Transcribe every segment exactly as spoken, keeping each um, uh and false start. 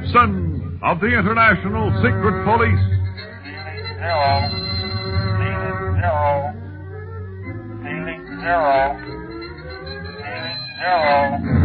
Gibson of the International Secret Police. Zero. Zero. Zero. Zero. Zero.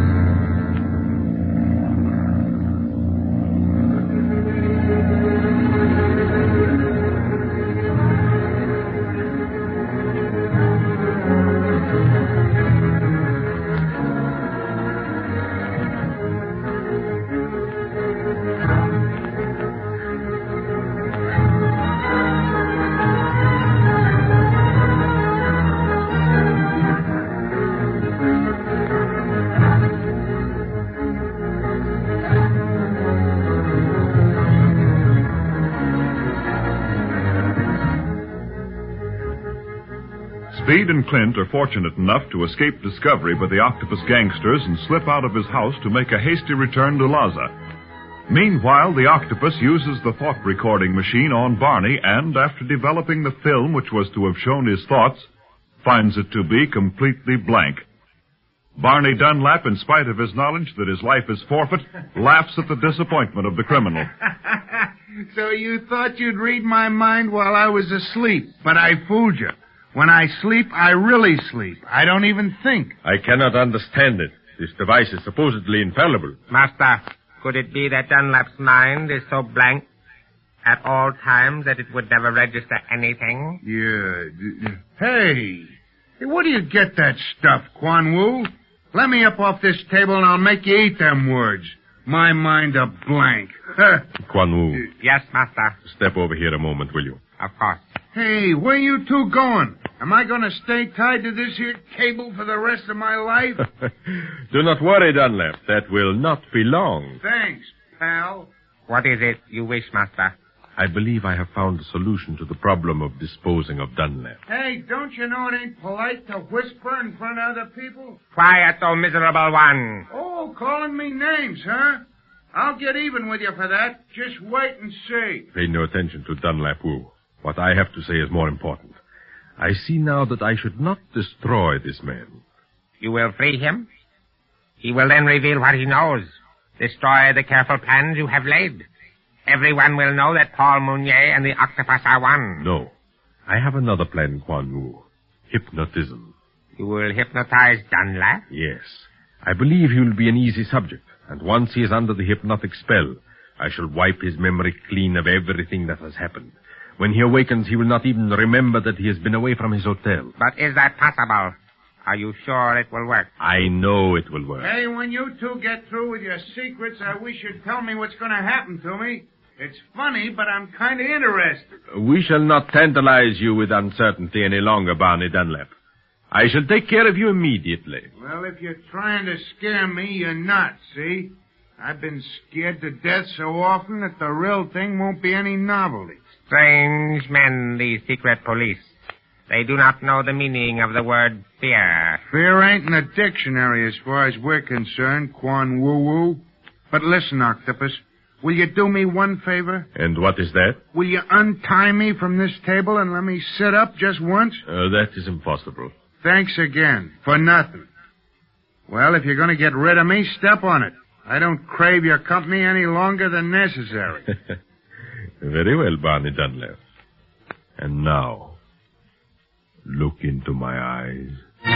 Speed and Clint are fortunate enough to escape discovery by the octopus gangsters and slip out of his house to make a hasty return to Laza. Meanwhile, the octopus uses the thought recording machine on Barney and, after developing the film which was to have shown his thoughts, finds it to be completely blank. Barney Dunlap, in spite of his knowledge that his life is forfeit, laughs at the disappointment of the criminal. So you thought you'd read my mind while I was asleep, but I fooled you. When I sleep, I really sleep. I don't even think. I cannot understand it. This device is supposedly infallible. Master, could it be that Dunlap's mind is so blank at all times that it would never register anything? Yeah. Hey, hey, where do you get that stuff, Quan Wu? Let me up off this table and I'll make you eat them words. My mind a blank. Quan Wu. Yes, Master. Step over here a moment, will you? Of course. Hey, where you two going? Am I going to stay tied to this here table for the rest of my life? Do not worry, Dunlap. That will not be long. Thanks, pal. What is it you wish, Master? I believe I have found a solution to the problem of disposing of Dunlap. Hey, don't you know it ain't polite to whisper in front of other people? Quiet, oh miserable one. Oh, calling me names, huh? I'll get even with you for that. Just wait and see. Pay no attention to Dunlap Wu. What I have to say is more important. I see now that I should not destroy this man. You will free him? He will then reveal what he knows. Destroy the careful plans you have laid. Everyone will know that Paul Mounier and the octopus are one. No. I have another plan, Quan Wu. Hypnotism. You will hypnotize Dunlap? Yes. I believe he will be an easy subject, and once he is under the hypnotic spell, I shall wipe his memory clean of everything that has happened. When he awakens, he will not even remember that he has been away from his hotel. But is that possible? Are you sure it will work? I know it will work. Hey, when you two get through with your secrets, I wish you'd tell me what's going to happen to me. It's funny, but I'm kind of interested. We shall not tantalize you with uncertainty any longer, Barney Dunlap. I shall take care of you immediately. Well, if you're trying to scare me, you're not, see? I've been scared to death so often that the real thing won't be any novelty. Strange men, these secret police. They do not know the meaning of the word fear. Fear ain't in the dictionary as far as we're concerned, Quan Wu Wu. But listen, Octopus, will you do me one favor? And what is that? Will you untie me from this table and let me sit up just once? Uh, that is impossible. Thanks again. For nothing. Well, if you're going to get rid of me, step on it. I don't crave your company any longer than necessary. Very well, Barney Dunlap. And now, look into my eyes.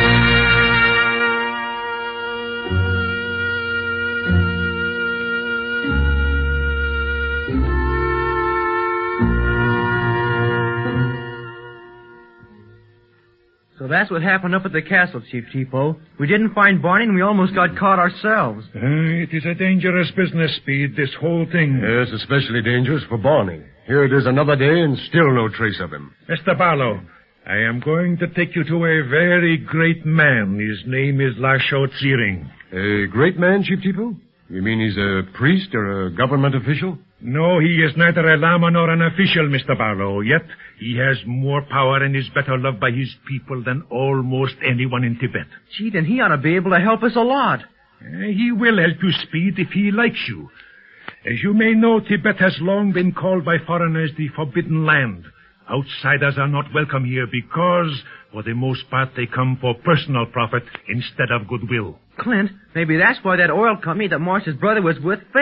So that's what happened up at the castle, Chief Cheapo. We didn't find Barney, and we almost got caught ourselves. Uh, it is a dangerous business, Speed, this whole thing. Yes, especially dangerous for Barney. Here it is another day, and still no trace of him. Mister Barlow, I am going to take you to a very great man. His name is Lasho Tsiring. A great man, Chief Tipo? You mean he's a priest or a government official? No, he is neither a lama nor an official, Mister Barlow. Yet he has more power and is better loved by his people than almost anyone in Tibet. Gee, then he ought to be able to help us a lot. Uh, he will help you, Speed, if he likes you. As you may know, Tibet has long been called by foreigners the Forbidden Land. Outsiders are not welcome here because, for the most part, they come for personal profit instead of goodwill. Clint, maybe that's why that oil company that Marsh's brother was with failed.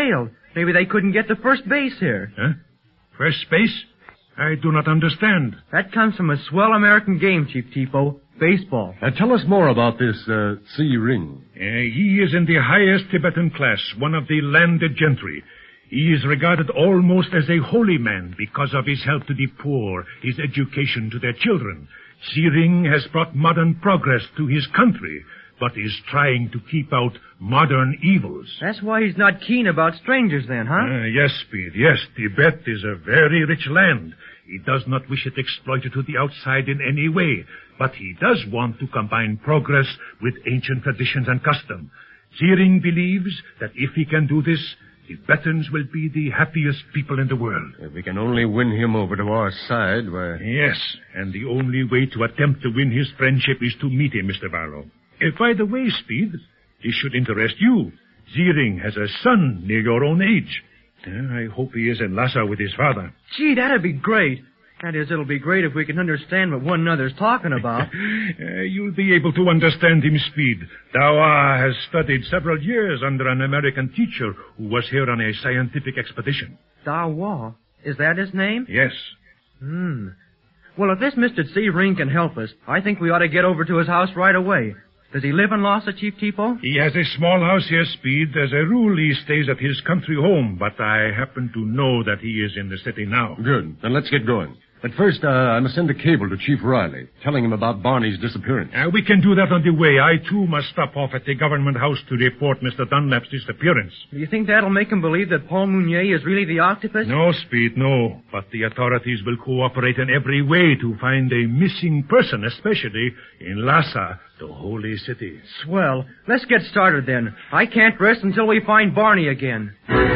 Maybe they couldn't get to first base here. Huh? First base? I do not understand. That comes from a swell American game, Chief Tipo. Baseball. Uh, tell us more about this uh, Si Ring. Uh, he is in the highest Tibetan class, one of the landed gentry. He is regarded almost as a holy man because of his help to the poor, his education to their children. Si Ring has brought modern progress to his country, but is trying to keep out modern evils. That's why he's not keen about strangers then, huh? Uh, yes, Speed, yes. Tibet is a very rich land. He does not wish it exploited to the outside in any way, but he does want to combine progress with ancient traditions and custom. Si Ring believes that if he can do this, Tibetans will be the happiest people in the world. If we can only win him over to our side, why... Yes, and the only way to attempt to win his friendship is to meet him, Mister Barrow. Uh, by the way, Speed, this should interest you. Si Ring has a son near your own age. Uh, I hope he is in Lhasa with his father. Gee, that'd be great. That is, it'll be great if we can understand what one another's talking about. uh, you'll be able to understand him, Speed. Dawa has studied several years under an American teacher who was here on a scientific expedition. Dawa? Is that his name? Yes. Hmm. Well, if this Mister Si Ring can help us, I think we ought to get over to his house right away. Does he live in Lhasa, Chief Tipo? He has a small house here, Speed. As a rule, he stays at his country home, but I happen to know that he is in the city now. Good. Then let's get going. But first, uh, I must send a cable to Chief Riley, telling him about Barney's disappearance. Uh, we can do that on the way. I, too, must stop off at the government house to report Mister Dunlap's disappearance. Do you think that'll make him believe that Paul Mounier is really the octopus? No, Speed, no. But the authorities will cooperate in every way to find a missing person, especially in Lhasa, the holy city. Swell. Let's get started, then. I can't rest until we find Barney again.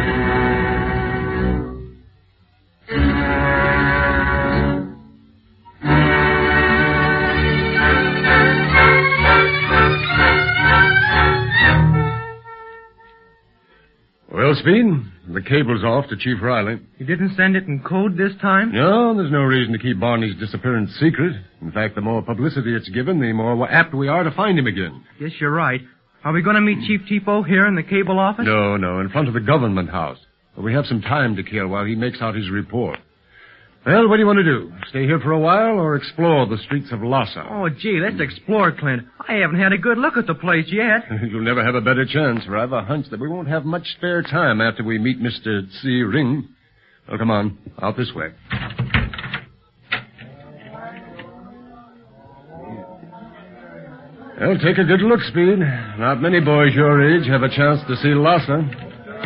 Well, Speed, the cable's off to Chief Riley. You didn't send it in code this time? No, there's no reason to keep Barney's disappearance secret. In fact, the more publicity it's given, the more apt we are to find him again. Yes, you're right. Are we going to meet Chief Tipo here in the cable office? No, no, in front of the government house. But we have some time to kill while he makes out his report. Well, what do you want to do? Stay here for a while or explore the streets of Lhasa? Oh, gee, let's explore, Clint. I haven't had a good look at the place yet. You'll never have a better chance, for I've a hunch that we won't have much spare time after we meet Mister Si Ring. Well, come on. Out this way. Well, take a good look, Speed. Not many boys your age have a chance to see Lhasa.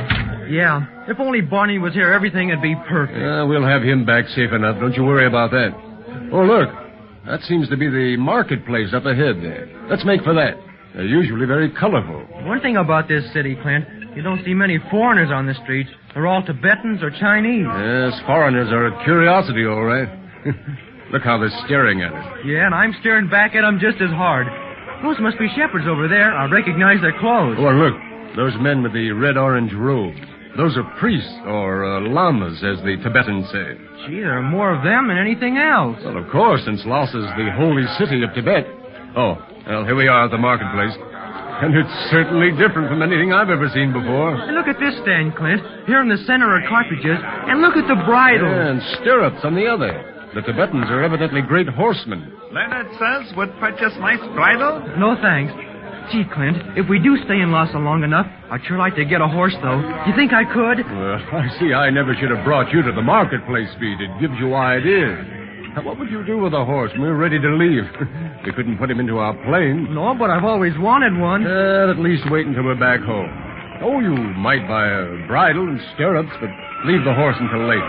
Yeah. If only Barney was here, everything would be perfect. Yeah, we'll have him back safe enough. Don't you worry about that. Oh, look. That seems to be the marketplace up ahead there. Let's make for that. They're usually very colorful. One thing about this city, Clint, you don't see many foreigners on the streets. They're all Tibetans or Chinese. Yes, foreigners are a curiosity, all right. Look how they're staring at us. Yeah, and I'm staring back at them just as hard. Those must be shepherds over there. I recognize their clothes. Oh, and look. Those men with the red-orange robes. Those are priests, or uh, lamas, as the Tibetans say. Gee, there are more of them than anything else. Well, of course, since Lhasa's the holy city of Tibet. Oh, well, here we are at the marketplace. And it's certainly different from anything I've ever seen before. And look at this stand, Clint. Here in the center are cartridges, and look at the bridles. Yeah, and stirrups on the other. The Tibetans are evidently great horsemen. Leonard says would purchase nice bridle? No, thanks. Gee, Clint, if we do stay in Lhasa long enough, I'd sure like to get a horse, though. You think I could? Well, I see I never should have brought you to the marketplace, Speed. It gives you ideas. Now, what would you do with a horse when we were ready to leave? We couldn't put him into our plane. No, but I've always wanted one. Uh, at least wait until we're back home. Oh, you might buy a bridle and stirrups, but leave the horse until later,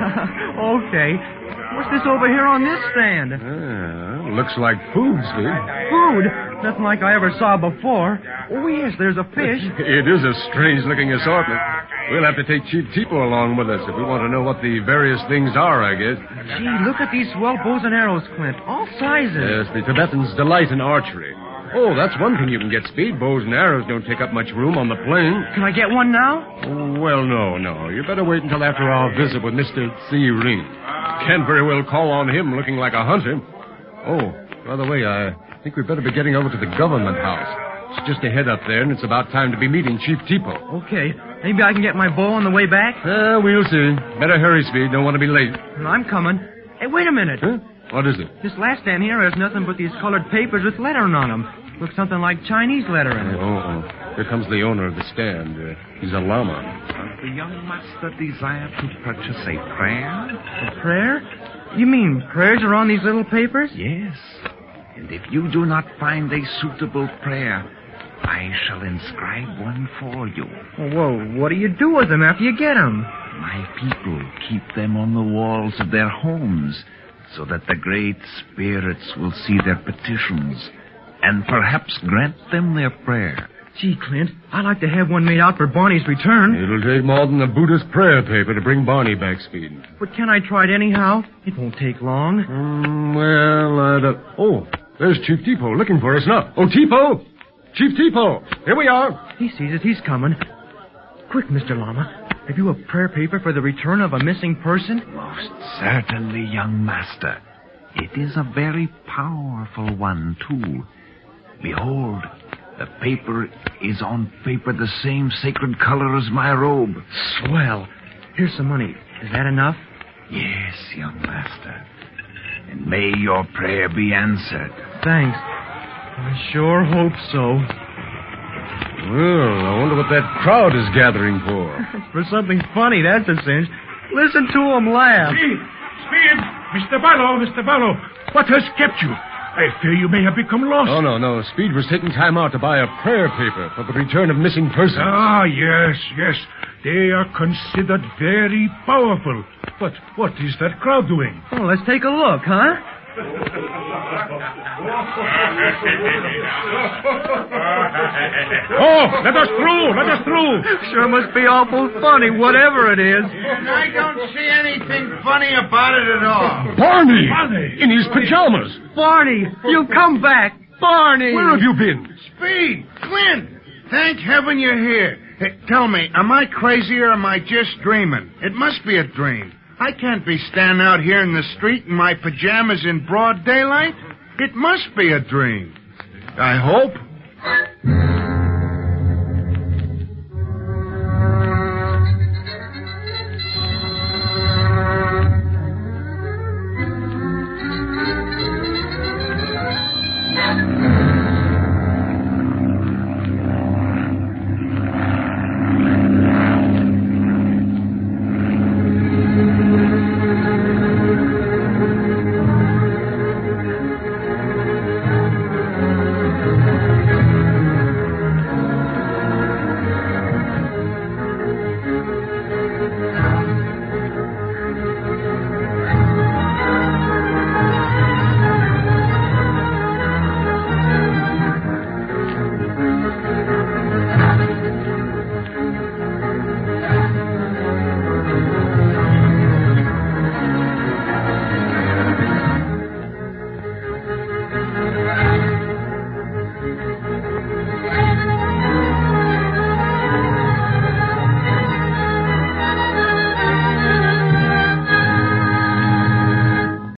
huh? Okay. What's this over here on this stand? Ah, looks like food, Speed. Food? Nothing like I ever saw before. Oh, yes, there's a fish. It is a strange-looking assortment. We'll have to take Chief Tipo along with us if we want to know what the various things are, I guess. Gee, look at these swell bows and arrows, Clint. All sizes. Yes, the Tibetans delight in archery. Oh, that's one thing you can get, Speed. Bows and arrows don't take up much room on the plane. Can I get one now? Oh, well, no, no. You better wait until after our visit with Mister Si Ring. Can't very well call on him looking like a hunter. Oh, by the way, I think we'd better be getting over to the government house. It's just ahead up there, and it's about time to be meeting Chief Tipo. Okay. Maybe I can get my bow on the way back? Uh, we'll see. Better hurry, Speed. Don't want to be late. I'm coming. Hey, wait a minute. Huh? What is it? This last stand here has nothing but these colored papers with lettering on them. Looks something like Chinese lettering. Oh, oh. Here comes the owner of the stand. Uh, he's a lama. Does the young master desire to purchase a prayer? A prayer? You mean prayers are on these little papers? Yes. And if you do not find a suitable prayer, I shall inscribe one for you. Well, what do you do with them after you get them? My people keep them on the walls of their homes so that the great spirits will see their petitions and perhaps grant them their prayer. Gee, Clint, I'd like to have one made out for Barney's return. It'll take more than a Buddhist prayer paper to bring Barney back, Speed. But can I try it anyhow? It won't take long. Mm, well, I don't... Oh, there's Chief Tipo looking for us now. Oh, Tipo! Chief Tipo! Here we are. He sees it. He's coming. Quick, Mister Lama. Have you a prayer paper for the return of a missing person? Most certainly, young master. It is a very powerful one, too. Behold, the paper is on paper the same sacred color as my robe. Swell. Here's some money. Is that enough? Yes, young master. And may your prayer be answered. Thanks. I sure hope so. Well, I wonder what that crowd is gathering for. For something funny, that's a cinch. Listen to them laugh. Speed! Speed! Mister Barlow, Mister Barlow, what has kept you? I fear you may have become lost. Oh, no, no. Speed was taking time out to buy a prayer paper for the return of missing persons. Ah, yes, yes. They are considered very powerful. But what is that crowd doing? Oh, let's take a look, huh? Oh, let us through! Let us through! Sure must be awful funny, whatever it is. I don't see anything funny about it at all. Barney! Barney! In his pajamas! Barney, you come back. Barney! Where have you been? Speed! Clint! Thank heaven you're here. Hey, tell me, am I crazy or am I just dreaming? It must be a dream. I can't be standing out here in the street in my pajamas in broad daylight. It must be a dream. I hope.